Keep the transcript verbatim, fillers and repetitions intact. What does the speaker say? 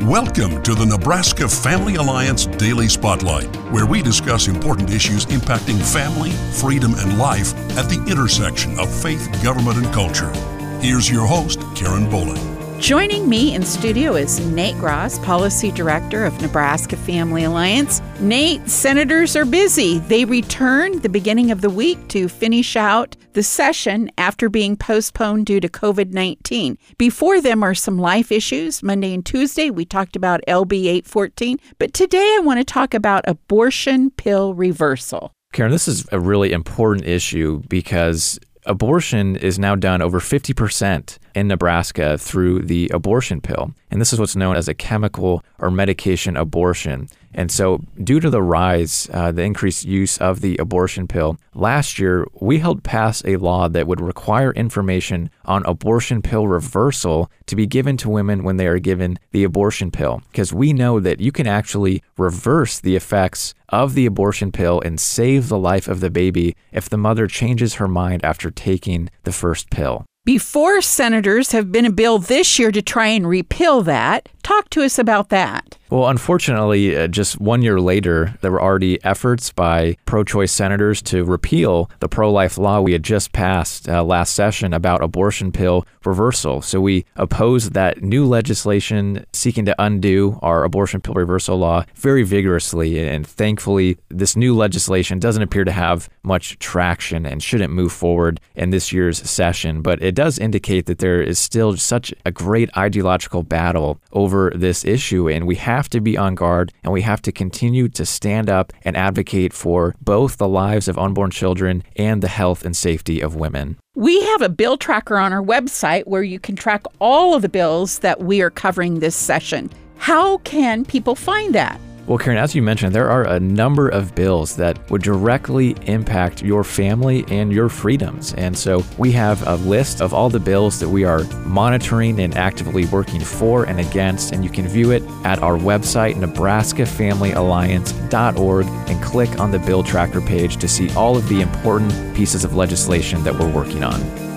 Welcome to the Nebraska Family Alliance Daily Spotlight, where we discuss important issues impacting family, freedom, and life at the intersection of faith, government, and culture. Here's your host, Karen Bowling. Joining me in studio is Nate Gross, Policy Director of Nebraska Family Alliance. Nate, senators are busy. They return the beginning of the week to finish out the session after being postponed due to covid nineteen. Before them are some life issues. Monday and Tuesday, we talked about L B eight fourteen. But today I want to talk about abortion pill reversal. Karen, this is a really important issue because abortion is now done over fifty percent in Nebraska through the abortion pill. And this is what's known as a chemical or medication abortion. And so due to the rise, uh, the increased use of the abortion pill, last year we helped pass a law that would require information on abortion pill reversal to be given to women when they are given the abortion pill. Because we know that you can actually reverse the effects of the abortion pill and save the life of the baby if the mother changes her mind after taking the first pill. Before senators have been a bill this year to try and repeal that. Talk to us about that. Well, unfortunately, uh, just one year later, there were already efforts by pro-choice senators to repeal the pro-life law we had just passed uh, last session about abortion pill reversal. So we opposed that new legislation seeking to undo our abortion pill reversal law very vigorously. And thankfully, this new legislation doesn't appear to have much traction and shouldn't move forward in this year's session. But it does indicate that there is still such a great ideological battle over this issue, and we have to be on guard, and we have to continue to stand up and advocate for both the lives of unborn children and the health and safety of women. We have a bill tracker on our website where you can track all of the bills that we are covering this session. How can people find that? Well, Karen, as you mentioned, there are a number of bills that would directly impact your family and your freedoms. And so we have a list of all the bills that we are monitoring and actively working for and against. And you can view it at our website, Nebraska Family Alliance dot org, and click on the bill tracker page to see all of the important pieces of legislation that we're working on.